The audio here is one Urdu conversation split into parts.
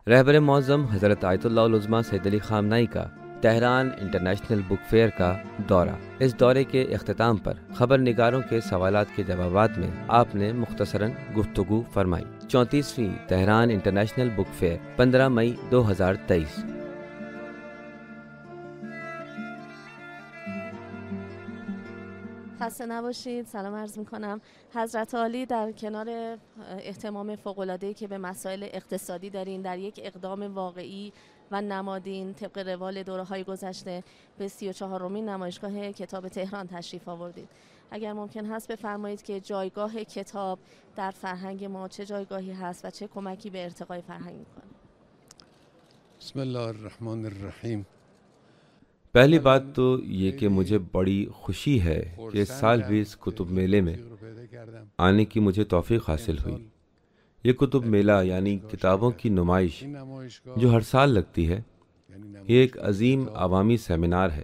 رہبر معظم حضرت آیت اللہ العظمیٰ سید علی خامنہئی کا تہران انٹرنیشنل بک فیئر کا دورہ۔ اس دورے کے اختتام پر خبر نگاروں کے سوالات کے جوابات میں آپ نے مختصراً گفتگو فرمائی۔ 34ویں تہران انٹرنیشنل بک فیئر 15 مئی 2023۔ خسته نباشید. سلام عرض میکنم. حضرت عالی در کنار اهتمام فوق‌العاده‌ای که به مسائل اقتصادی دارین، در یک اقدام واقعی و نمادین طبق روال دوره‌های گذشته به 34مین نمایشگاه کتاب تهران تشریف آوردید. اگر ممکن هست بفرمایید که جایگاه کتاب در فرهنگ ما چه جایگاهی هست و چه کمکی به ارتقای فرهنگ میکنه؟ بسم الله الرحمن الرحیم۔ پہلی بات تو یہ کہ مجھے بڑی خوشی ہے کہ اس سال بھی اس کتب میلے میں آنے کی مجھے توفیق حاصل ہوئی۔ یہ کتب میلہ یعنی کتابوں کی نمائش جو ہر سال لگتی ہے، یہ ایک عظیم عوامی سیمینار ہے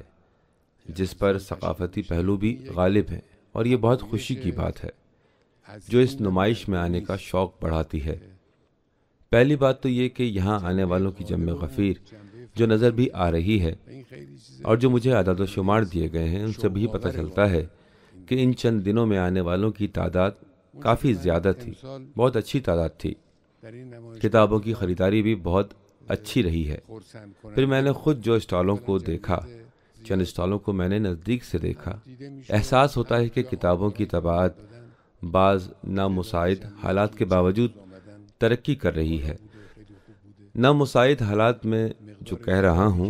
جس پر ثقافتی پہلو بھی غالب ہیں، اور یہ بہت خوشی کی بات ہے جو اس نمائش میں آنے کا شوق بڑھاتی ہے۔ پہلی بات تو یہ کہ یہاں آنے والوں کی جمع غفیر جو نظر بھی آ رہی ہے، اور جو مجھے عدد و شمار دیے گئے ہیں، ان سے بھی پتہ چلتا ہے کہ ان چند دنوں میں آنے والوں کی تعداد کافی زیادہ تھی، بہت اچھی تعداد تھی۔ کتابوں کی خریداری بھی بہت اچھی رہی ہے۔ پھر میں نے خود جو اسٹالوں کو دیکھا، چند اسٹالوں کو میں نے نزدیک سے دیکھا، احساس ہوتا ہے کہ کتابوں کی طباعت بعض نامساعد حالات کے باوجود ترقی کر رہی ہے۔ نامساعد حالات میں جو کہہ رہا ہوں،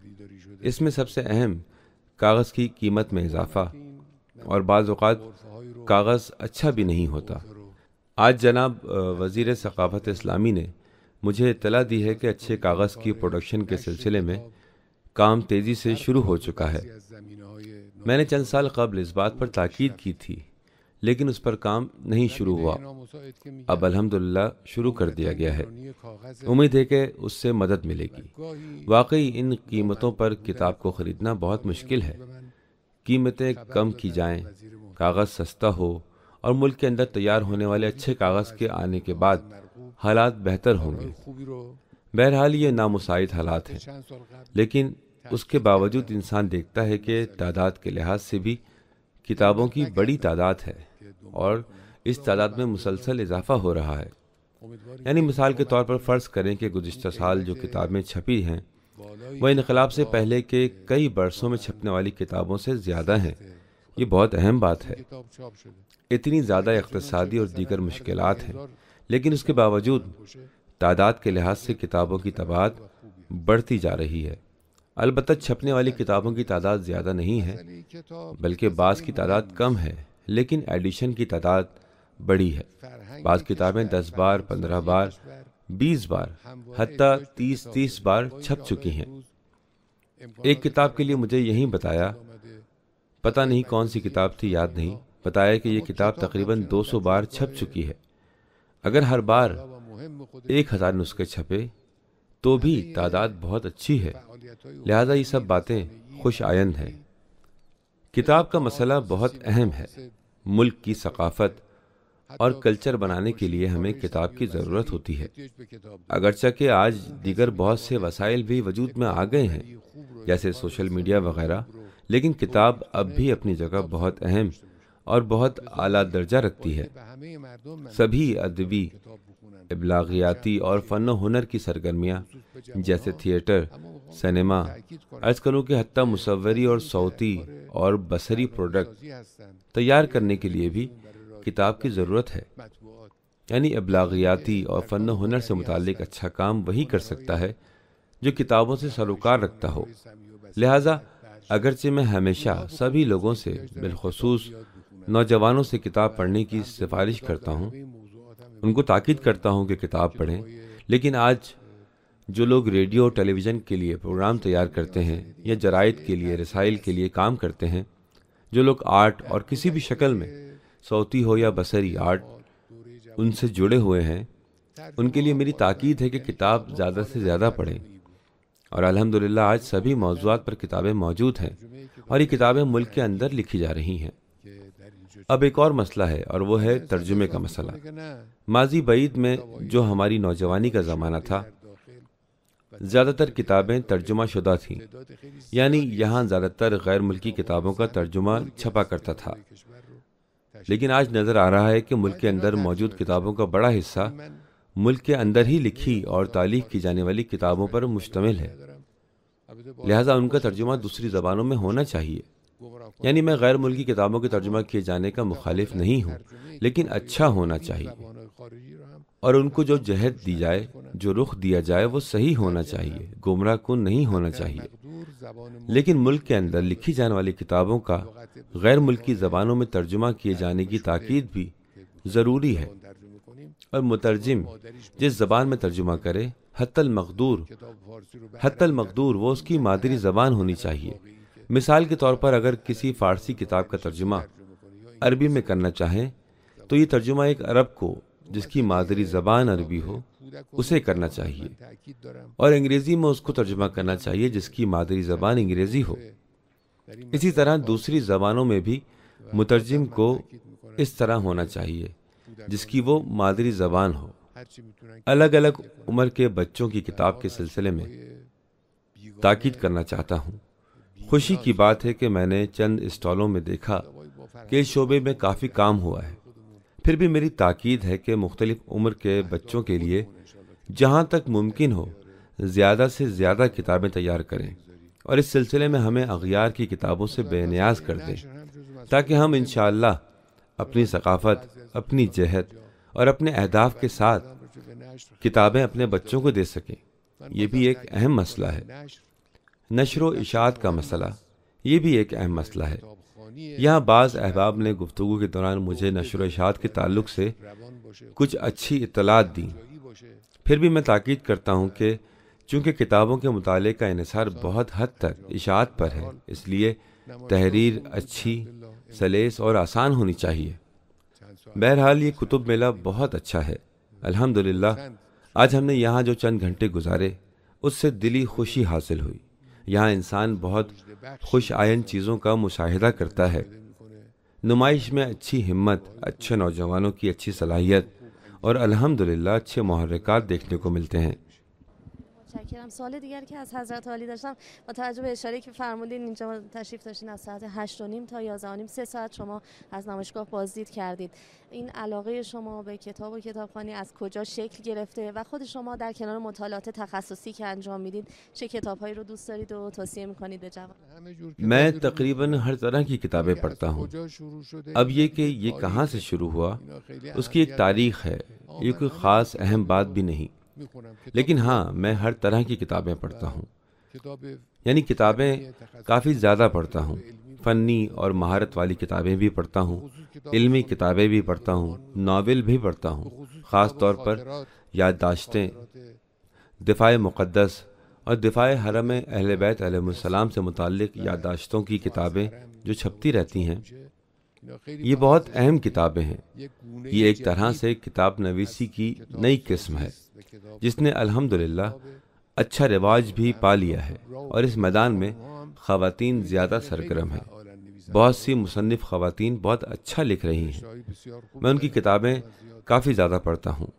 اس میں سب سے اہم کاغذ کی قیمت میں اضافہ، اور بعض اوقات کاغذ اچھا بھی نہیں ہوتا۔ آج جناب وزیر ثقافت اسلامی نے مجھے اطلاع دی ہے کہ اچھے کاغذ کی پروڈکشن کے سلسلے میں کام تیزی سے شروع ہو چکا ہے۔ میں نے چند سال قبل اس بات پر تاکید کی تھی، لیکن اس پر کام نہیں شروع ہوا۔ اب الحمدللہ شروع کر دیا گیا ہے۔ امید ہے کہ اس سے مدد ملے گی۔ واقعی ان قیمتوں پر کتاب کو خریدنا بہت مشکل ہے۔ قیمتیں کم کی جائیں، کاغذ سستا ہو، اور ملک کے اندر تیار ہونے والے اچھے کاغذ کے آنے کے بعد حالات بہتر ہوں گے۔ بہرحال یہ نامساعد حالات ہیں، لیکن اس کے باوجود انسان دیکھتا ہے کہ تعداد کے لحاظ سے بھی کتابوں کی بڑی تعداد ہے، اور اس تعداد میں مسلسل اضافہ ہو رہا ہے۔ یعنی مثال کے طور پر فرض کریں کہ گزشتہ سال جو کتابیں چھپی ہیں وہ انقلاب سے پہلے کے کئی برسوں میں چھپنے والی کتابوں سے زیادہ ہیں۔ یہ بہت اہم بات ہے۔ اتنی زیادہ اقتصادی اور دیگر مشکلات ہیں، لیکن اس کے باوجود تعداد کے لحاظ سے کتابوں کی طباعت بڑھتی جا رہی ہے۔ البتہ چھپنے والی کتابوں کی تعداد زیادہ نہیں ہے، بلکہ بعض کی تعداد کم ہے، لیکن ایڈیشن کی تعداد بڑی ہے۔ بعض کتابیں 10 بار، 15 بار، 20 بار، حتیٰ 30 بار چھپ چکی ہیں۔ ایک کتاب کے لیے مجھے یہیں بتایا، پتہ نہیں کون سی کتاب تھی، یاد نہیں، بتایا کہ یہ کتاب تقریباً 200 بار چھپ چکی ہے۔ اگر ہر بار 1000 نسخے چھپے تو بھی تعداد بہت اچھی ہے۔ لہذا یہ سب باتیں خوش آئند ہیں۔ کتاب کا مسئلہ بہت اہم ہے۔ ملک کی ثقافت اور کلچر بنانے کے لیے ہمیں کتاب کی ضرورت ہوتی ہے۔ اگرچہ کہ آج دیگر بہت سے وسائل بھی وجود میں آ گئے ہیں، جیسے سوشل میڈیا وغیرہ، لیکن کتاب اب بھی اپنی جگہ بہت اہم اور بہت اعلیٰ درجہ رکھتی ہے۔ سبھی ادبی، ابلاغیاتی اور فن و ہنر کی سرگرمیاں جیسے تھیٹر، سینما، عرض کروں کہ حتیٰ مصوری اور صوتی اور بصری پروڈکٹ تیار کرنے کے لیے بھی کتاب کی ضرورت ہے۔ یعنی ابلاغیاتی اور فن و ہنر سے متعلق اچھا کام وہی کر سکتا ہے جو کتابوں سے سروکار رکھتا ہو۔ لہٰذا اگرچہ میں ہمیشہ سبھی لوگوں سے، بالخصوص نوجوانوں سے کتاب پڑھنے کی سفارش کرتا ہوں، ان کو تاکید کرتا ہوں کہ کتاب پڑھیں، لیکن آج جو لوگ ریڈیو اور ٹیلی ویژن کے لیے پروگرام تیار کرتے ہیں یا جرائد کے لیے، رسائل کے لیے کام کرتے ہیں، جو لوگ آرٹ اور کسی بھی شکل میں، صوتی ہو یا بصری آرٹ، ان سے جڑے ہوئے ہیں، ان کے لیے میری تاکید ہے کہ کتاب زیادہ سے زیادہ پڑھیں۔ اور الحمدللہ آج سبھی موضوعات پر کتابیں موجود ہیں، اور یہ کتابیں ملک کے اندر لکھی جا رہی ہیں۔ اب ایک اور مسئلہ ہے، اور وہ ہے ترجمے کا مسئلہ۔ ماضی بعید میں جو ہماری نوجوانی کا زمانہ تھا، زیادہ تر کتابیں ترجمہ شدہ تھیں، یعنی یہاں زیادہ تر غیر ملکی کتابوں کا ترجمہ چھپا کرتا تھا، لیکن آج نظر آ رہا ہے کہ ملک کے اندر موجود کتابوں کا بڑا حصہ ملک کے اندر ہی لکھی اور تالیف کی جانے والی کتابوں پر مشتمل ہے، لہٰذا ان کا ترجمہ دوسری زبانوں میں ہونا چاہیے۔ یعنی میں غیر ملکی کتابوں کے ترجمہ کیے جانے کا مخالف نہیں ہوں، لیکن اچھا ہونا چاہیے، اور ان کو جو جہت دی جائے، جو رخ دیا جائے، وہ صحیح ہونا چاہیے، گمراہ کن نہیں ہونا چاہیے۔ لیکن ملک کے اندر لکھی جانے والی کتابوں کا غیر ملکی زبانوں میں ترجمہ کیے جانے کی تاکید بھی ضروری ہے، اور مترجم جس زبان میں ترجمہ کرے، حتی المقدور وہ اس کی مادری زبان ہونی چاہیے۔ مثال کے طور پر اگر کسی فارسی کتاب کا ترجمہ عربی میں کرنا چاہیں تو یہ ترجمہ ایک عرب کو جس کی مادری زبان عربی ہو اسے کرنا چاہیے، اور انگریزی میں اس کو ترجمہ کرنا چاہیے جس کی مادری زبان انگریزی ہو۔ اسی طرح دوسری زبانوں میں بھی مترجم کو اس طرح ہونا چاہیے جس کی وہ مادری زبان ہو۔ الگ الگ عمر کے بچوں کی کتاب کے سلسلے میں تاکید کرنا چاہتا ہوں۔ خوشی کی بات ہے کہ میں نے چند اسٹالوں میں دیکھا کہ اس شعبے میں کافی کام ہوا ہے۔ پھر بھی میری تاکید ہے کہ مختلف عمر کے بچوں کے لیے جہاں تک ممکن ہو زیادہ سے زیادہ کتابیں تیار کریں، اور اس سلسلے میں ہمیں اغیار کی کتابوں سے بے نیاز کر دیں، تاکہ ہم انشاءاللہ اپنی ثقافت، اپنی جہت اور اپنے اہداف کے ساتھ کتابیں اپنے بچوں کو دے سکیں۔ یہ بھی ایک اہم مسئلہ ہے۔ نشر و اشاعت کا مسئلہ، یہ بھی ایک اہم مسئلہ ہے۔ یہاں بعض احباب نے گفتگو کے دوران مجھے نشر و اشاعت کے تعلق سے کچھ اچھی اطلاعات دیں۔ پھر بھی میں تاکید کرتا ہوں کہ چونکہ کتابوں کے مطالعے کا انحصار بہت حد تک اشاعت پر ہے، اس لیے تحریر اچھی، سلیس اور آسان ہونی چاہیے۔ بہرحال یہ کتب میلہ بہت اچھا ہے، الحمدللہ۔ آج ہم نے یہاں جو چند گھنٹے گزارے اس سے دلی خوشی حاصل ہوئی۔ یہاں انسان بہت خوش آئند چیزوں کا مشاہدہ کرتا ہے۔ نمائش میں اچھی ہمت، اچھے نوجوانوں کی اچھی صلاحیت اور الحمدللہ اچھے محرکات دیکھنے کو ملتے ہیں۔ متشکرم. سوال دیگر که از حضرت عالی داشتم، با توجه به اشاره‌ای که فرمودین اینجا تشریف داشتین از ساعت 8:30 تا 11:30 3 ساعت شما از نمایشگاه بازدید کردید. این علاقه شما به کتاب و کتابخوانی از کجا شکل گرفته و خود شما در کنار مطالعات تخصصی که انجام میدید چه کتاب‌هایی رو دوست دارید و توصیه می‌کنید به جوان؟ میں تقریباً ہر طرح کی کتابیں پڑھتا ہوں۔ اب یہ کہ یہ کہاں سے شروع ہوا اس کی ایک تاریخ ہے، یہ کوئی خاص اہم بات بھی نہیں، لیکن ہاں میں ہر طرح کی کتابیں پڑھتا ہوں، یعنی کتابیں کافی زیادہ پڑھتا ہوں۔ فنی اور مہارت والی کتابیں بھی پڑھتا ہوں، علمی کتابیں بھی پڑھتا ہوں، ناول بھی پڑھتا ہوں، خاص طور پر یادداشتیں، دفاع مقدس اور دفاع حرم اہل بیت علیہ السلام سے متعلق یادداشتوں کی کتابیں جو چھپتی رہتی ہیں، یہ بہت اہم کتابیں ہیں۔ یہ ایک طرح سے کتاب نویسی کی نئی قسم ہے جس نے الحمدللہ اچھا رواج بھی پا لیا ہے، اور اس میدان میں خواتین زیادہ سرگرم ہیں۔ بہت سی مصنف خواتین بہت اچھا لکھ رہی ہیں، میں ان کی کتابیں کافی زیادہ پڑھتا ہوں۔